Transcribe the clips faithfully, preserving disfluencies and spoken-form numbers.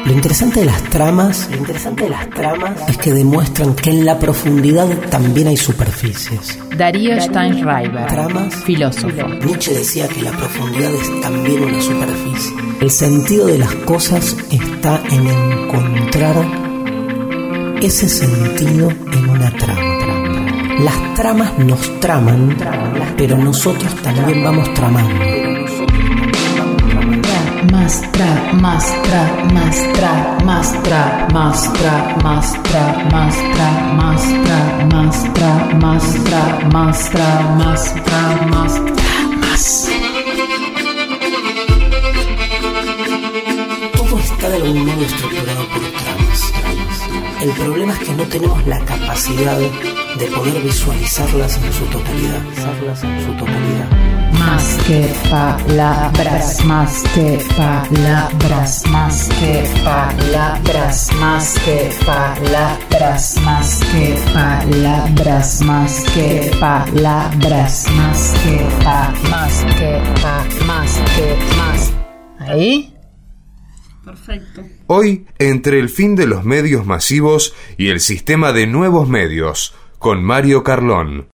Lo interesante de las tramas, lo interesante de las tramas es que demuestran que en la profundidad también hay superficies. Darío Steinschreiber, Tramas, filósofo. Nietzsche decía que la profundidad es también una superficie. El sentido de las cosas está en encontrar ese sentido en una trama. Las tramas nos traman, pero nosotros también vamos tramando. Más tra, más tra, más tra, más tra, más tra, más tra, más tra, más tra, más tra, más tra, más tra, más tra, más tra, más. Todo está de algún modo estructurado por tramas. El problema es que no tenemos la capacidad de poder visualizarlas en su totalidad. Visualizarlas en su totalidad. Más que palabras, más que palabras, más que palabras, más que palabras, más que palabras, más que palabras, más que pa, más que pa, más que más. ¿Ahí? Perfecto. Hoy, entre el fin de los medios masivos y el sistema de nuevos medios, con Mario Carlón.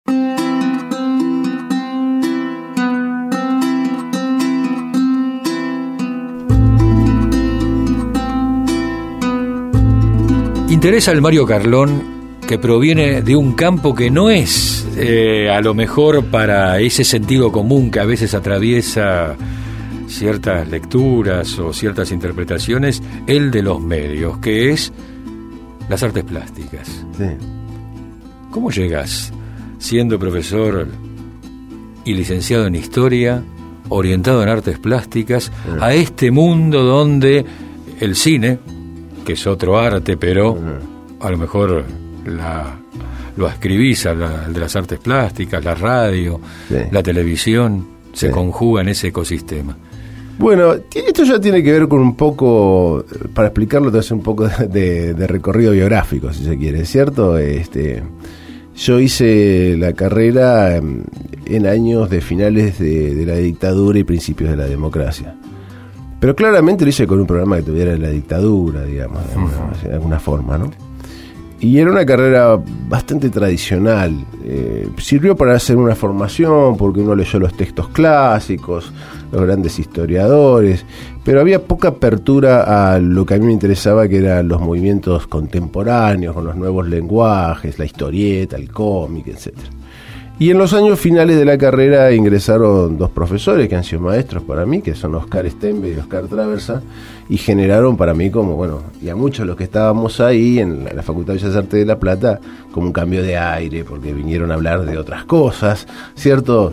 Interesa el Mario Carlón, que proviene de un campo que no es eh, a lo mejor para ese sentido común que a veces atraviesa ciertas lecturas o ciertas interpretaciones, el de los medios, que es las artes plásticas. Sí. ¿Cómo llegas, siendo profesor y licenciado en historia, orientado en artes plásticas, sí, a este mundo donde el cine, que es otro arte, pero a lo mejor la, lo ascribís al de las artes plásticas, la radio, sí, la televisión, se sí. conjuga en ese ecosistema? Bueno, esto ya tiene que ver con un poco, para explicarlo, te hace un poco de, de, de recorrido biográfico, si se quiere, ¿cierto? Este, yo hice la carrera en, en años de finales de, de la dictadura y principios de la democracia. Pero claramente lo hice con un programa que tuviera la dictadura, digamos, de alguna, de alguna forma, ¿no? Y era una carrera bastante tradicional. Eh, sirvió para hacer una formación, porque uno leyó los textos clásicos, los grandes historiadores, pero había poca apertura a lo que a mí me interesaba, que eran los movimientos contemporáneos, con los nuevos lenguajes, la historieta, el cómic, etcétera. Y en los años finales de la carrera ingresaron dos profesores que han sido maestros para mí, que son Oscar Stenbe y Oscar Traversa, y generaron para mí como, bueno, y a muchos de los que estábamos ahí en la Facultad de Bellas Artes de La Plata, como un cambio de aire, porque vinieron a hablar de otras cosas, ¿cierto?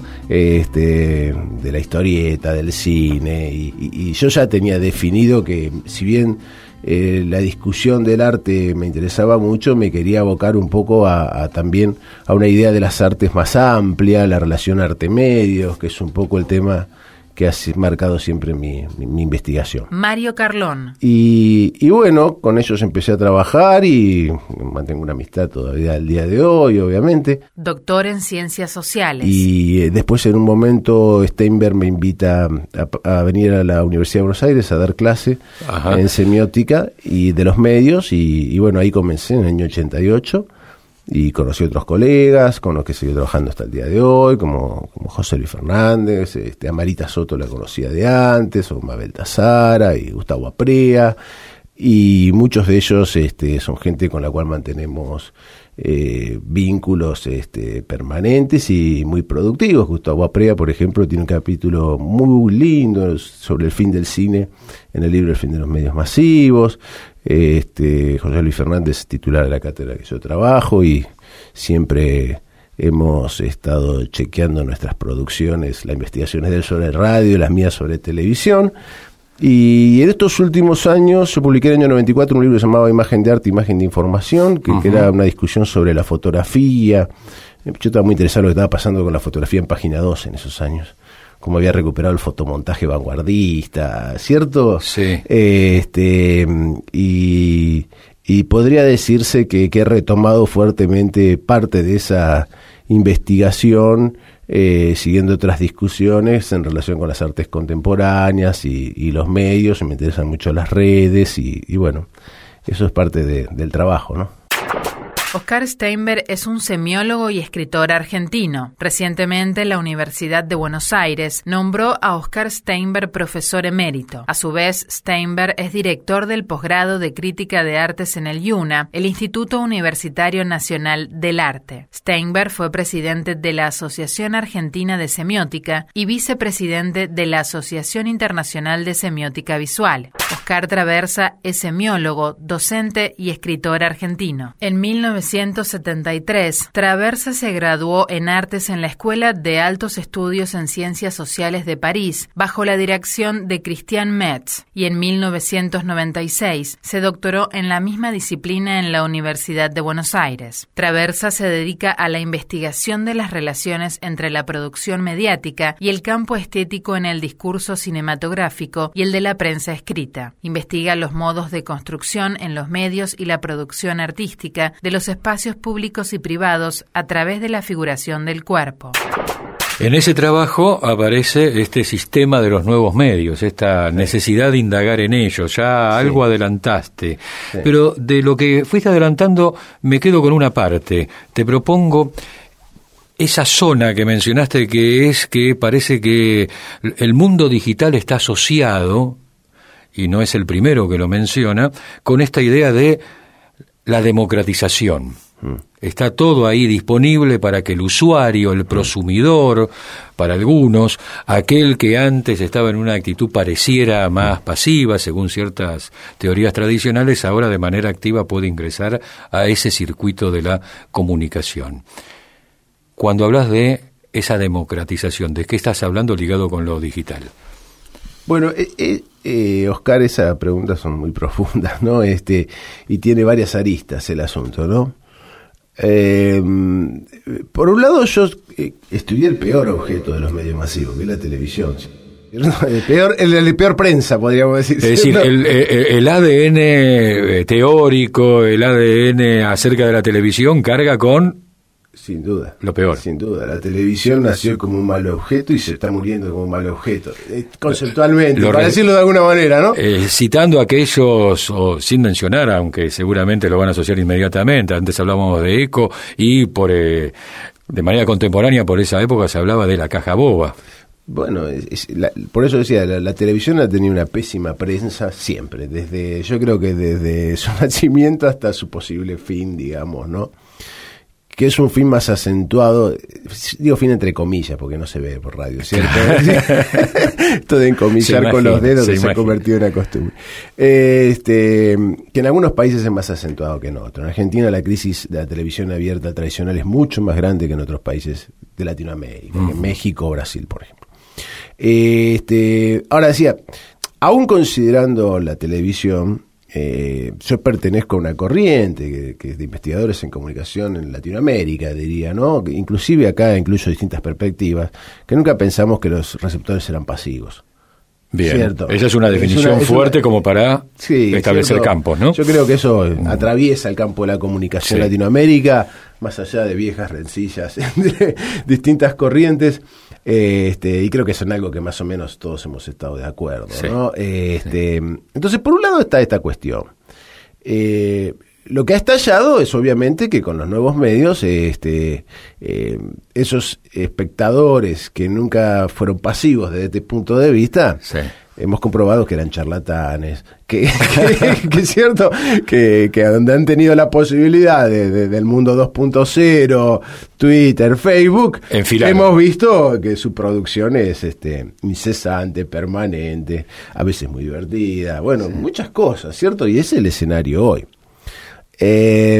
Este, de la historieta, del cine, y, y, y yo ya tenía definido que, si bien Eh, la discusión del arte me interesaba mucho, me quería abocar un poco a, a también a una idea de las artes más amplia, la relación arte-medios, que es un poco el tema que ha marcado siempre mi, mi, mi investigación. Mario Carlón. Y, y bueno, con ellos empecé a trabajar y mantengo una amistad todavía al día de hoy, obviamente. Doctor en Ciencias Sociales. Y eh, después, en un momento, Steinberg me invita a, a venir a la Universidad de Buenos Aires a dar clase, ajá, en semiótica y de los medios, y, y bueno, ahí comencé en el año ochenta y ocho. Y conocí a otros colegas con los que seguí trabajando hasta el día de hoy, como, como José Luis Fernández, este, a Marita Soto la conocía de antes, o Mabel Tazara y Gustavo Aprea, y muchos de ellos este, son gente con la cual mantenemos eh, vínculos este, permanentes y muy productivos. Gustavo Aprea, por ejemplo, tiene un capítulo muy lindo sobre el fin del cine en el libro El fin de los medios masivos. Este, José Luis Fernández, titular de la cátedra que yo trabajo, y siempre hemos estado chequeando nuestras producciones, las investigaciones de él sobre radio, las mías sobre televisión. Y en estos últimos años yo publiqué en el año noventa y cuatro un libro que se llamaba Imagen de Arte, Imagen de Información, que, uh-huh, que era una discusión sobre la fotografía. Yo estaba muy interesado en lo que estaba pasando con la fotografía en Página dos en esos años, cómo había recuperado el fotomontaje vanguardista, ¿cierto? Sí. Este, y, y podría decirse que, que he retomado fuertemente parte de esa investigación eh, siguiendo otras discusiones en relación con las artes contemporáneas y, y los medios. Me interesan mucho las redes y, y bueno, eso es parte de, del trabajo, ¿no? Oscar Steinberg es un semiólogo y escritor argentino. Recientemente, la Universidad de Buenos Aires nombró a Oscar Steinberg profesor emérito. A su vez, Steinberg es director del posgrado de Crítica de Artes en el I U N A, el Instituto Universitario Nacional del Arte. Steinberg fue presidente de la Asociación Argentina de Semiótica y vicepresidente de la Asociación Internacional de Semiótica Visual. Oscar Traversa es semiólogo, docente y escritor argentino. En mil novecientos setenta y tres, Traversa se graduó en Artes en la Escuela de Altos Estudios en Ciencias Sociales de París, bajo la dirección de Christian Metz, y en mil novecientos noventa y seis se doctoró en la misma disciplina en la Universidad de Buenos Aires. Traversa se dedica a la investigación de las relaciones entre la producción mediática y el campo estético en el discurso cinematográfico y el de la prensa escrita. Investiga los modos de construcción en los medios y la producción artística de los espacios públicos y privados a través de la figuración del cuerpo. En ese trabajo aparece este sistema de los nuevos medios, esta necesidad de indagar en ellos. Ya sí. Algo adelantaste, sí. Pero de lo que fuiste adelantando me quedo con una parte. Te propongo esa zona que mencionaste, que es que parece que el mundo digital está asociado, y no es el primero que lo menciona, con esta idea de la democratización. Está todo ahí disponible para que el usuario, el prosumidor, para algunos, aquel que antes estaba en una actitud pareciera más pasiva, según ciertas teorías tradicionales, ahora de manera activa puede ingresar a ese circuito de la comunicación. Cuando hablas de esa democratización, ¿de qué estás hablando ligado con lo digital? Bueno, eh, eh, eh, Oscar, esas preguntas son muy profundas, ¿no? Este, y tiene varias aristas el asunto, ¿no? Eh, por un lado, yo eh, estudié el peor objeto de los medios masivos, que es la televisión. El peor, el, el peor prensa, podríamos decir. Es decir, ¿no? el, el, el A D N teórico, el A D N acerca de la televisión carga con... Sin duda. Lo peor. Sin duda. La televisión nació como un mal objeto y se está muriendo como un mal objeto. Eh, conceptualmente, lo para re... decirlo de alguna manera, ¿no? Eh, citando a aquellos, o sin mencionar, aunque seguramente lo van a asociar inmediatamente, antes hablábamos de eco y por eh, de manera contemporánea por esa época se hablaba de la caja boba. Bueno, es, es, la, por eso decía, la, la televisión ha tenido una pésima prensa siempre, desde yo creo que desde su nacimiento hasta su posible fin, digamos, ¿no? Que es un fin más acentuado, digo fin entre comillas, porque no se ve por radio, ¿cierto? Esto de encomillar imagina, con los dedos se, que se ha convertido en una costumbre. Eh, este, que en algunos países es más acentuado que en otros. En Argentina la crisis de la televisión abierta tradicional es mucho más grande que en otros países de Latinoamérica, mm. en México o Brasil, por ejemplo. Eh, este, ahora decía, aún considerando la televisión, Eh, yo pertenezco a una corriente que, que es de investigadores en comunicación en Latinoamérica, diría, ¿no? Que inclusive acá incluyo distintas perspectivas, que nunca pensamos que los receptores eran pasivos. Bien, ¿cierto? Esa es una definición es una, es fuerte una, como para sí, establecer cierto, campos, ¿no? Yo creo que eso mm. atraviesa el campo de la comunicación sí. en Latinoamérica, más allá de viejas rencillas entre distintas corrientes. Eh, este, y creo que es en algo que más o menos todos hemos estado de acuerdo, sí. ¿no? Eh, este, sí. Entonces, por un lado está esta cuestión. Eh, lo que ha estallado es obviamente que con los nuevos medios, este, eh, esos espectadores que nunca fueron pasivos desde este punto de vista, sí. hemos comprobado que eran charlatanes, que, que, que es cierto, que, que donde han tenido la posibilidad de, de, del mundo dos punto cero, Twitter, Facebook, Enfilado. Hemos visto que su producción es este incesante, permanente, a veces muy divertida, bueno, sí. muchas cosas, ¿cierto? Y ese es el escenario hoy. Eh,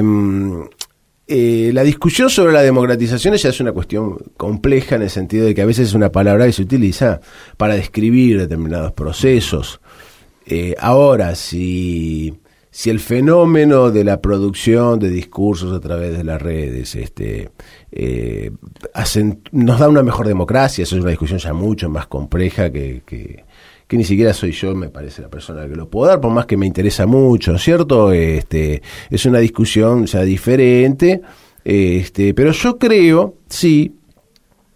eh, la discusión sobre la democratización ya es una cuestión compleja en el sentido de que a veces es una palabra que se utiliza para describir determinados procesos. Eh, ahora, si, si el fenómeno de la producción de discursos a través de las redes este, eh, hacen, nos da una mejor democracia, eso es una discusión ya mucho más compleja que... que que ni siquiera soy yo, me parece, la persona que lo puedo dar, por más que me interesa mucho, ¿cierto? Este, es una discusión ya diferente, este, pero yo creo, sí,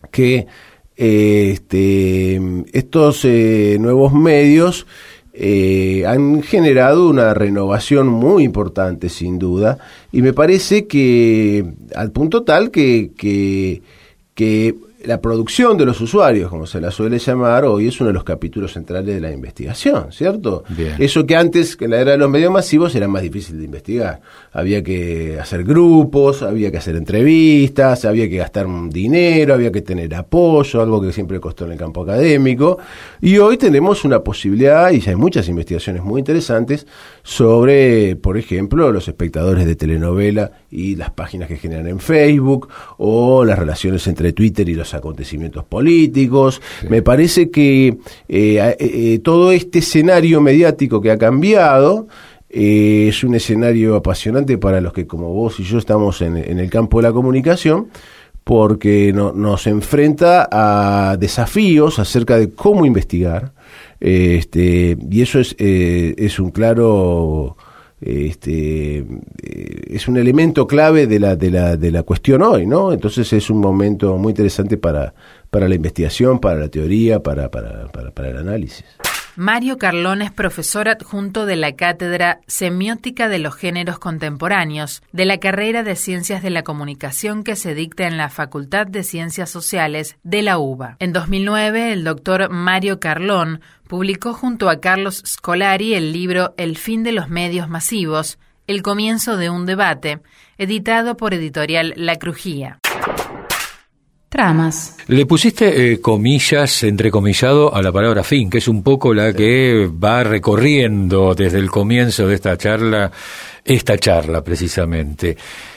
que eh, este, estos eh, nuevos medios eh, han generado una renovación muy importante, sin duda, y me parece que al punto tal que, que, que la producción de los usuarios, como se la suele llamar hoy, es uno de los capítulos centrales de la investigación, ¿cierto? Bien. Eso que antes, en la era de los medios masivos, era más difícil de investigar. Había que hacer grupos, había que hacer entrevistas, había que gastar dinero, había que tener apoyo, algo que siempre costó en el campo académico. Y hoy tenemos una posibilidad, y ya hay muchas investigaciones muy interesantes, sobre, por ejemplo, los espectadores de telenovela y las páginas que generan en Facebook, o las relaciones entre Twitter y los acontecimientos políticos. Sí. Me parece que eh, eh, todo este escenario mediático que ha cambiado eh, es un escenario apasionante para los que, como vos y yo, estamos en, en el campo de la comunicación, porque no, nos enfrenta a desafíos acerca de cómo investigar, eh, este, y eso es, eh, es un claro... Este es un elemento clave de la de la de la cuestión hoy, ¿no? Entonces es un momento muy interesante para para la investigación, para la teoría, para para para, para el análisis. Mario Carlón es profesor adjunto de la Cátedra Semiótica de los Géneros Contemporáneos de la carrera de Ciencias de la Comunicación que se dicta en la Facultad de Ciencias Sociales de la U B A. En dos mil nueve, el doctor Mario Carlón publicó junto a Carlos Scolari el libro El fin de los medios masivos, el comienzo de un debate, editado por Editorial La Crujía. Tramas. Le pusiste eh, comillas, entrecomillado, a la palabra fin, que es un poco la que va recorriendo desde el comienzo de esta charla, esta charla precisamente.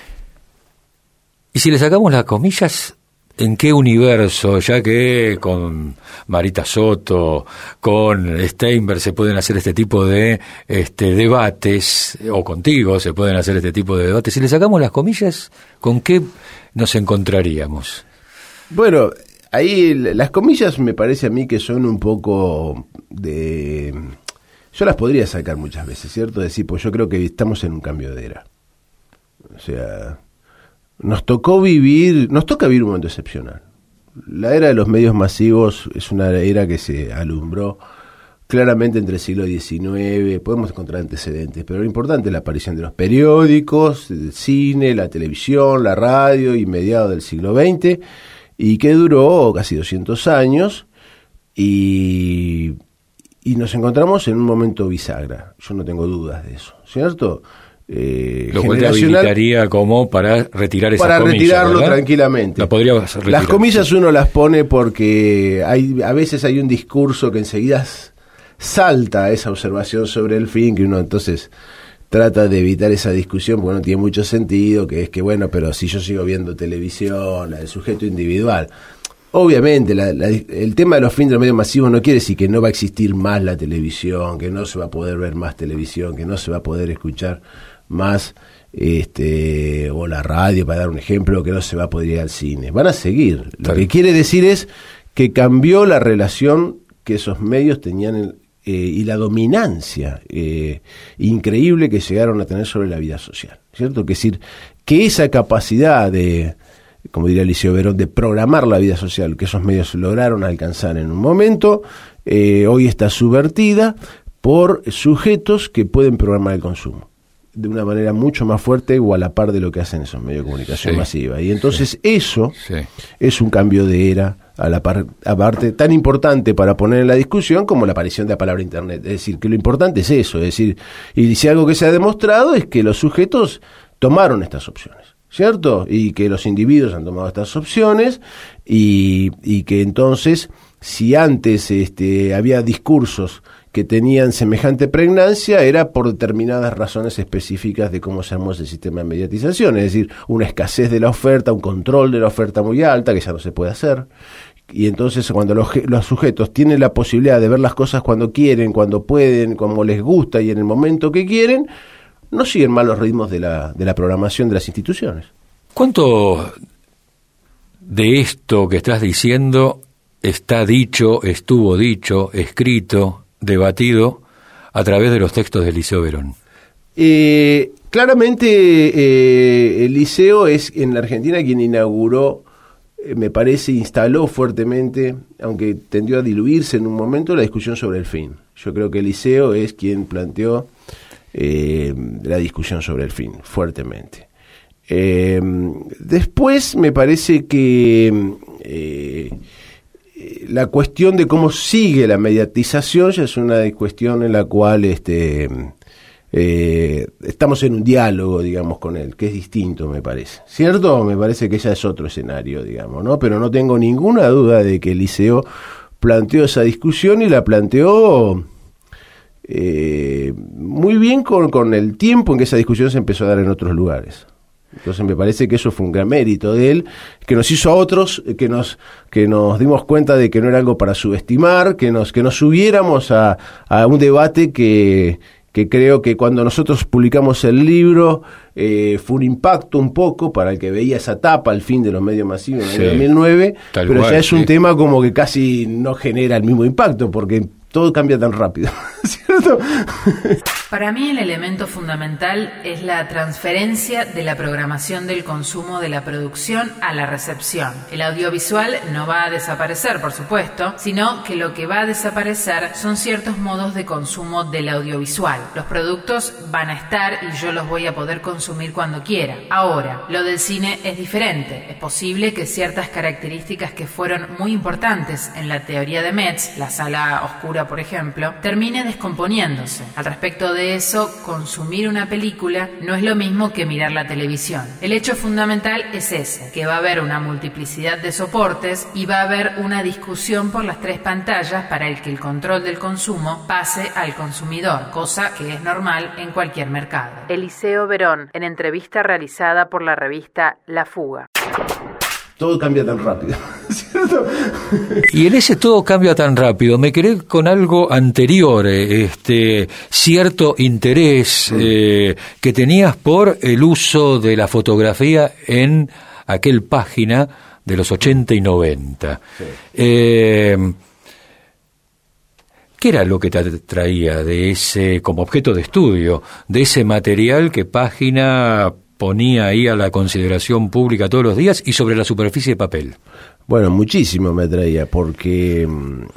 Y si le sacamos las comillas, ¿en qué universo? Ya que con Marita Soto, con Steinberg se pueden hacer este tipo de este, debates, o contigo se pueden hacer este tipo de debates. Si le sacamos las comillas, ¿con qué nos encontraríamos? Bueno, ahí las comillas me parece a mí que son un poco de... Yo las podría sacar muchas veces, ¿cierto? Decir, pues yo creo que estamos en un cambio de era. O sea, nos tocó vivir, nos toca vivir un momento excepcional. La era de los medios masivos es una era que se alumbró claramente entre el siglo diecinueve, podemos encontrar antecedentes, pero lo importante es la aparición de los periódicos, el cine, la televisión, la radio y mediados del siglo veinte, y que duró casi doscientos años, y, y nos encontramos en un momento bisagra, yo no tengo dudas de eso, ¿cierto? Eh, Lo cual te habilitaría como para retirar esa para comilla, retirarlo, ¿verdad? Tranquilamente. La podrías retirar. Las comillas uno las pone porque hay a veces hay un discurso que enseguida salta a esa observación sobre el fin, que uno entonces trata de evitar esa discusión porque no tiene mucho sentido, que es que bueno, pero si yo sigo viendo televisión, la del sujeto individual, obviamente la, la, el tema de los fines de los medios masivos no quiere decir que no va a existir más la televisión, que no se va a poder ver más televisión, que no se va a poder escuchar más este o la radio, para dar un ejemplo, que no se va a poder ir al cine. Van a seguir. Lo que quiere decir es que cambió la relación que esos medios tenían en, eh, y la dominancia eh, increíble que llegaron a tener sobre la vida social, ¿cierto? Que es decir, que esa capacidad de, como diría Liceo Verón, de programar la vida social que esos medios lograron alcanzar en un momento, eh, hoy está subvertida por sujetos que pueden programar el consumo de una manera mucho más fuerte o a la par de lo que hacen esos medios de comunicación sí, masiva. Y entonces sí, eso sí. es un cambio de era a la par, aparte tan importante para poner en la discusión como la aparición de la palabra internet. Es decir, que lo importante es eso, es decir, y si algo que se ha demostrado es que los sujetos tomaron estas opciones, ¿cierto? Y que los individuos han tomado estas opciones y, y que entonces, si antes este, había discursos que tenían semejante pregnancia, era por determinadas razones específicas de cómo se armó ese sistema de mediatización, es decir, una escasez de la oferta, un control de la oferta muy alta, que ya no se puede hacer, y entonces cuando los, los sujetos tienen la posibilidad de ver las cosas cuando quieren, cuando pueden, como les gusta y en el momento que quieren, no siguen mal los ritmos de la, de la programación de las instituciones. ¿Cuánto de esto que estás diciendo está dicho, estuvo dicho, escrito, debatido a través de los textos del Liceo Verón? Eh, claramente eh, el Liceo es en la Argentina quien inauguró eh, me parece, instaló fuertemente, aunque tendió a diluirse en un momento, la discusión sobre el fin. Yo creo que el Liceo es quien planteó eh, la discusión sobre el fin, fuertemente. Eh, después me parece que eh, la cuestión de cómo sigue la mediatización ya es una cuestión en la cual este, eh, estamos en un diálogo, digamos, con él, que es distinto, me parece. ¿Cierto? Me parece que ya es otro escenario, digamos, ¿no? Pero no tengo ninguna duda de que el Liceo planteó esa discusión y la planteó eh, muy bien con, con el tiempo en que esa discusión se empezó a dar en otros lugares. Entonces me parece que eso fue un gran mérito de él, que nos hizo a otros, que nos que nos dimos cuenta de que no era algo para subestimar, que nos que nos subiéramos a, a un debate que, que creo que cuando nosotros publicamos el libro eh, fue un impacto un poco para el que veía esa etapa, el fin de los medios masivos en el sí, dos mil nueve, pero cual, ya es sí. un tema como que casi no genera el mismo impacto, porque todo cambia tan rápido, ¿cierto? Para mí el elemento fundamental es la transferencia de la programación del consumo de la producción a la recepción. El audiovisual no va a desaparecer, por supuesto, sino que lo que va a desaparecer son ciertos modos de consumo del audiovisual. Los productos van a estar y yo los voy a poder consumir cuando quiera. Ahora, lo del cine es diferente. Es posible que ciertas características que fueron muy importantes en la teoría de Metz, la sala oscura por ejemplo, termine descomponiéndose. Al respecto de eso, consumir una película no es lo mismo que mirar la televisión. El hecho fundamental es ese, que va a haber una multiplicidad de soportes y va a haber una discusión por las tres pantallas para el que el control del consumo pase al consumidor, cosa que es normal en cualquier mercado. Eliseo Verón, en entrevista realizada por la revista La Fuga. Todo cambia tan rápido, ¿cierto? Y en ese todo cambia tan rápido, me quedé con algo anterior, este cierto interés mm. eh, que tenías por el uso de la fotografía en aquel página de los ochenta y noventa. Sí. Eh, ¿Qué era lo que te atraía de ese, como objeto de estudio, de ese material que Página ponía ahí a la consideración pública todos los días y sobre la superficie de papel? Bueno, muchísimo me atraía, porque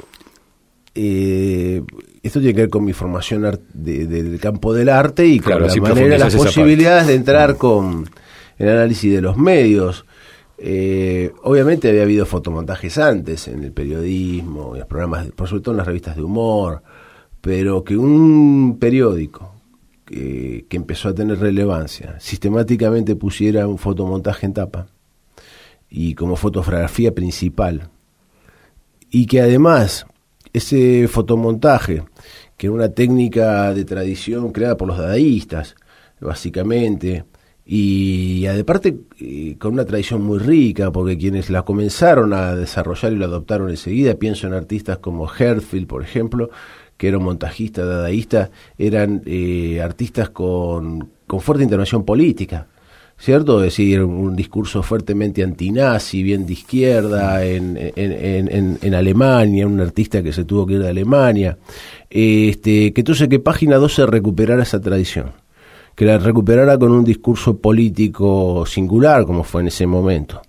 eh, esto tiene que ver con mi formación art- de, de, del campo del arte y con claro, la manera, las posibilidades de entrar mm. con el análisis de los medios. Eh, obviamente había habido fotomontajes antes en el periodismo, en los programas, por sobre todo en las revistas de humor, pero que un periódico Que, que empezó a tener relevancia, sistemáticamente pusiera un fotomontaje en tapa y como fotografía principal, y que además ese fotomontaje, que era una técnica de tradición creada por los dadaístas básicamente, y aparte eh, con una tradición muy rica, porque quienes la comenzaron a desarrollar y lo adoptaron enseguida, pienso en artistas como Herfield, por ejemplo, que era un montajista dadaísta, eran eh, artistas con, con fuerte intervención política, ¿cierto? Es decir, un discurso fuertemente antinazi, bien de izquierda, en, en, en, en Alemania, un artista que se tuvo que ir de Alemania, este, que entonces que Página doce recuperara esa tradición, que la recuperara con un discurso político singular, como fue en ese momento.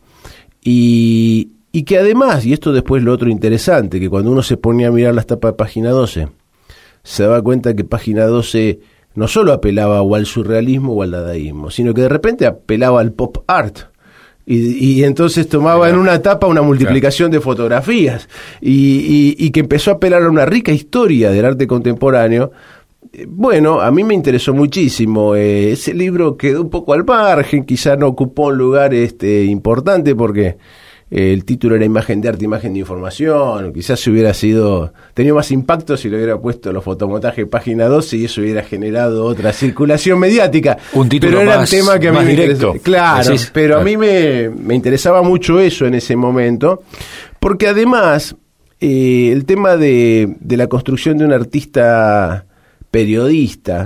Y, y que además, y esto después lo otro interesante, que cuando uno se ponía a mirar las tapas de Página doce, se daba cuenta que Página doce no solo apelaba o al surrealismo o al dadaísmo, sino que de repente apelaba al pop art. Y, y entonces tomaba claro. en una tapa una multiplicación claro. de fotografías, y, y, y que empezó a apelar a una rica historia del arte contemporáneo. Bueno, a mí me interesó muchísimo. Eh, ese libro quedó un poco al margen, quizá no ocupó un lugar este importante porque eh, el título era Imagen de arte, imagen de información. Quizás se hubiera sido, tenido más impacto si le hubiera puesto los fotomontajes Página doce y eso hubiera generado otra circulación mediática. Un título pero era más, un tema que a mí más me directo. Claro, Decís, pero claro. a mí me, me interesaba mucho eso en ese momento, porque además eh, el tema de, de la construcción de un artista periodista,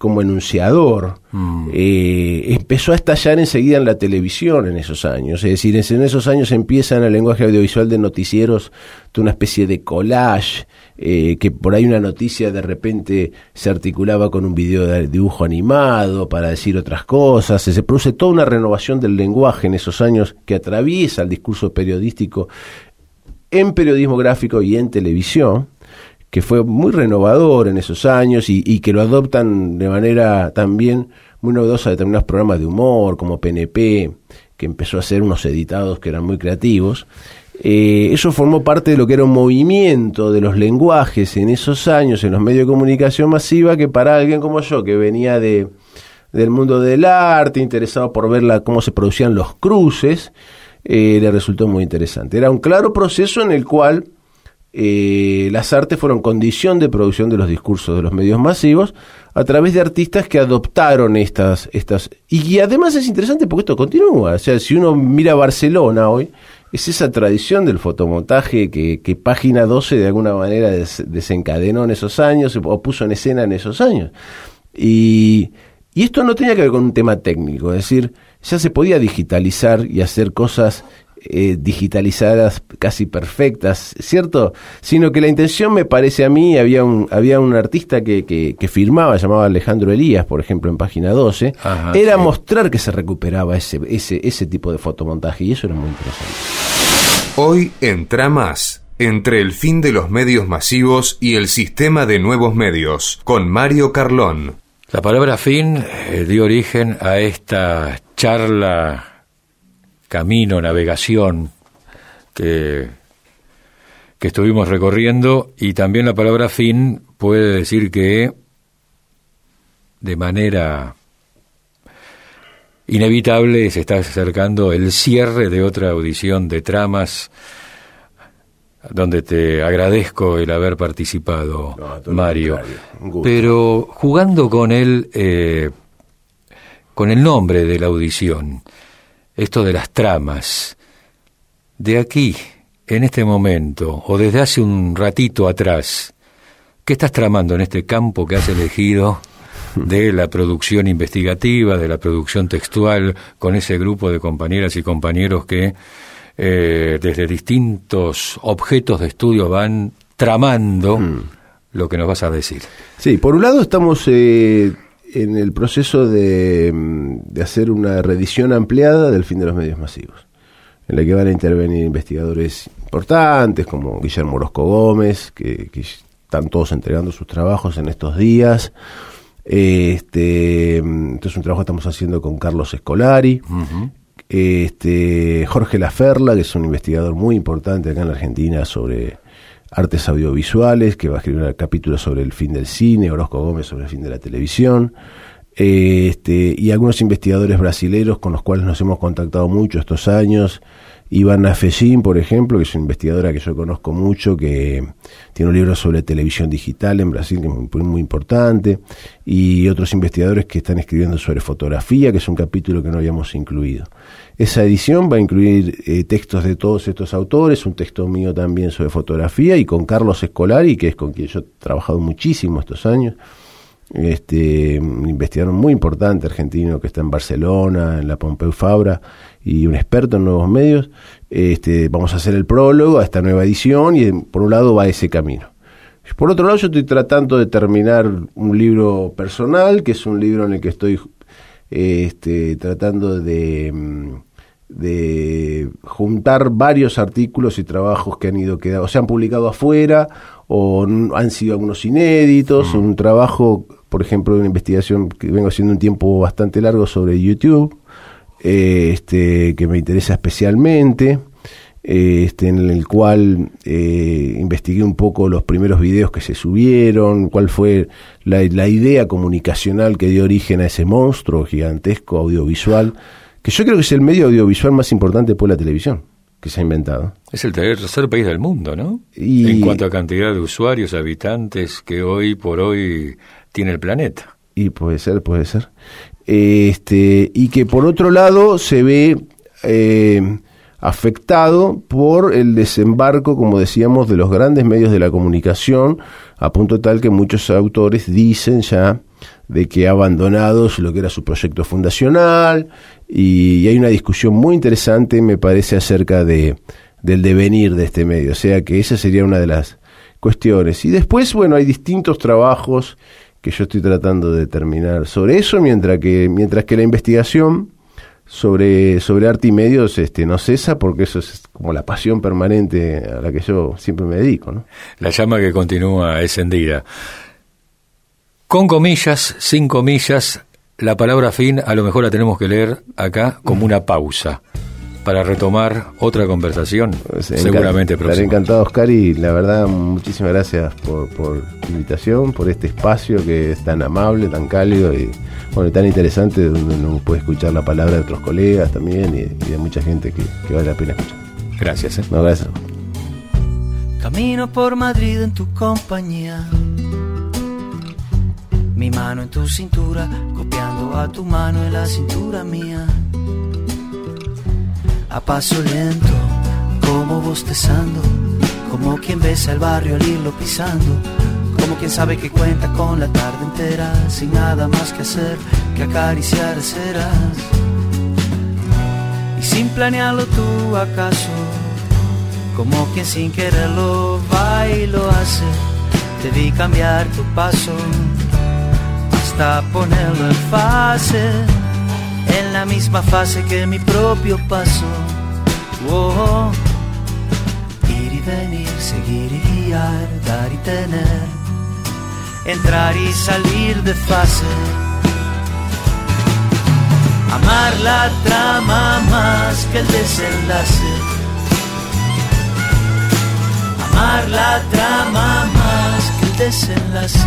como enunciador, mm. eh, empezó a estallar enseguida en la televisión en esos años. Es decir, en esos años empieza en el lenguaje audiovisual de noticieros de una especie de collage, eh, que por ahí una noticia de repente se articulaba con un video de dibujo animado para decir otras cosas. Se produce toda una renovación del lenguaje en esos años que atraviesa el discurso periodístico en periodismo gráfico y en televisión, que fue muy renovador en esos años y, y que lo adoptan de manera también muy novedosa determinados programas de humor, como P N P, que empezó a hacer unos editados que eran muy creativos. Eh, eso formó parte de lo que era un movimiento de los lenguajes en esos años en los medios de comunicación masiva, que para alguien como yo, que venía de del mundo del arte, interesado por ver la, cómo se producían los cruces, eh, le resultó muy interesante. Era un claro proceso en el cual Eh, las artes fueron condición de producción de los discursos de los medios masivos a través de artistas que adoptaron estas, estas y además es interesante porque esto continúa. O sea, si uno mira Barcelona hoy, es esa tradición del fotomontaje que, que Página doce de alguna manera des, desencadenó en esos años o puso en escena en esos años. Y, y esto no tenía que ver con un tema técnico, es decir, ya se podía digitalizar y hacer cosas Eh, digitalizadas casi perfectas, ¿cierto? Sino que la intención, me parece a mí, había un había un artista que, que, que firmaba, llamaba Alejandro Elías, por ejemplo, en Página doce, Ajá, era sí. mostrar que se recuperaba ese, ese, ese tipo de fotomontaje, y eso era muy interesante. Hoy en Tramas, entre el fin de los medios masivos y el sistema de nuevos medios, con Mario Carlón. La palabra fin eh, dio origen a esta charla, camino, navegación que, que estuvimos recorriendo, y también la palabra fin puede decir que de manera inevitable se está acercando el cierre de otra audición de Tramas, donde te agradezco el haber participado, no, Mario, pero jugando con el eh, con el nombre de la audición, esto de las tramas, de aquí, en este momento, o desde hace un ratito atrás, ¿qué estás tramando en este campo que has elegido de la producción investigativa, de la producción textual, con ese grupo de compañeras y compañeros que eh, desde distintos objetos de estudio van tramando mm. lo que nos vas a decir? Sí, por un lado estamos Eh... en el proceso de, de hacer una reedición ampliada del fin de los medios masivos, en la que van a intervenir investigadores importantes como Guillermo Orozco Gómez, que, que están todos entregando sus trabajos en estos días. Este, este es un trabajo que estamos haciendo con Carlos Escolari, uh-huh. este, Jorge Laferla, que es un investigador muy importante acá en la Argentina sobre artes audiovisuales, que va a escribir un capítulo sobre el fin del cine, Orozco Gómez sobre el fin de la televisión, eh, este, y algunos investigadores brasileños con los cuales nos hemos contactado mucho estos años. Ivana Fejin, por ejemplo, que es una investigadora que yo conozco mucho, que tiene un libro sobre televisión digital en Brasil, que es muy, muy importante, y otros investigadores que están escribiendo sobre fotografía, que es un capítulo que no habíamos incluido. Esa edición va a incluir eh, textos de todos estos autores, un texto mío también sobre fotografía, y con Carlos Escolari, que es con quien yo he trabajado muchísimo estos años, este un investigador muy importante argentino que está en Barcelona, en la Pompeu Fabra, y un experto en nuevos medios. Este, vamos a hacer el prólogo a esta nueva edición, y por un lado va ese camino. Por otro lado, yo estoy tratando de terminar un libro personal, que es un libro en el que estoy este, tratando de, de juntar varios artículos y trabajos que han ido quedando, o se han publicado afuera, o han sido algunos inéditos. Mm. Un trabajo, por ejemplo, de una investigación que vengo haciendo un tiempo bastante largo sobre YouTube, eh, este, que me interesa especialmente, eh, este, en el cual eh, investigué un poco los primeros videos que se subieron, cuál fue la, la idea comunicacional que dio origen a ese monstruo gigantesco audiovisual, que yo creo que es el medio audiovisual más importante después de la televisión que se ha inventado. Es el tercer país del mundo, ¿no? Y en cuanto a cantidad de usuarios, habitantes que hoy por hoy tiene el planeta. Y puede ser, puede ser. Este, y que por otro lado se ve eh, afectado por el desembarco, como decíamos, de los grandes medios de la comunicación, a punto tal que muchos autores dicen ya de que ha abandonado lo que era su proyecto fundacional, y, y hay una discusión muy interesante, me parece, acerca de del devenir de este medio, o sea que esa sería una de las cuestiones. Y después, bueno, hay distintos trabajos que yo estoy tratando de terminar sobre eso, mientras que mientras que la investigación sobre sobre arte y medios este no cesa, porque eso es como la pasión permanente a la que yo siempre me dedico, ¿no? La llama que continúa encendida. Con comillas, sin comillas, la palabra fin a lo mejor la tenemos que leer acá como una pausa para retomar otra conversación, pues seguramente próxima. Estaré encantado, Oscar, y la verdad, muchísimas gracias por, por la invitación, por este espacio que es tan amable, tan cálido y bueno, tan interesante, donde uno puede escuchar la palabra de otros colegas también y, y de mucha gente que, que vale la pena escuchar. Gracias. ¿eh? No, gracias. Camino por Madrid en tu compañía, mi mano en tu cintura, copiando a tu mano en la cintura mía. A paso lento, como bostezando, como quien besa el barrio al irlo pisando, como quien sabe que cuenta con la tarde entera, sin nada más que hacer que acariciar ceras. Y sin planearlo tú acaso, como quien sin quererlo va y lo hace, te vi cambiar tu paso, hasta ponerlo en fase, en la misma fase que mi propio paso. Oh, ir y venir, seguir y guiar, dar y tener, entrar y salir de fase. Amar la trama más que el desenlace. Amar la trama más que el desenlace.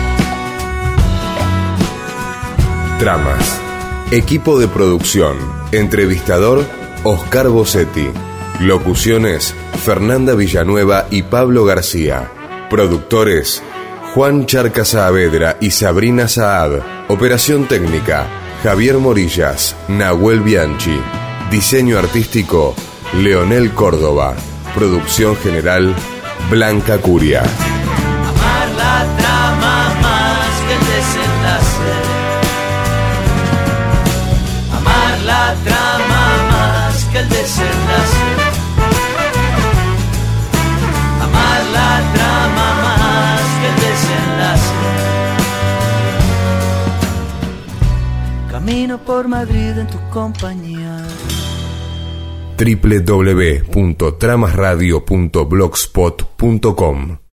Tramas. Equipo de producción. Entrevistador, Oscar Bossetti. Locuciones, Fernanda Villanueva y Pablo García. Productores, Juan Charca Saavedra y Sabrina Saad. Operación técnica, Javier Morillas, Nahuel Bianchi. Diseño artístico, Leonel Córdoba. Producción general, Blanca Curia. Amar la trama más que el desenlace. Amar la trama más que el desenlace. Amar la trama más que el desenlace. Camino por Madrid en tu compañía. doble u doble u doble u punto tramas radio punto blogspot punto com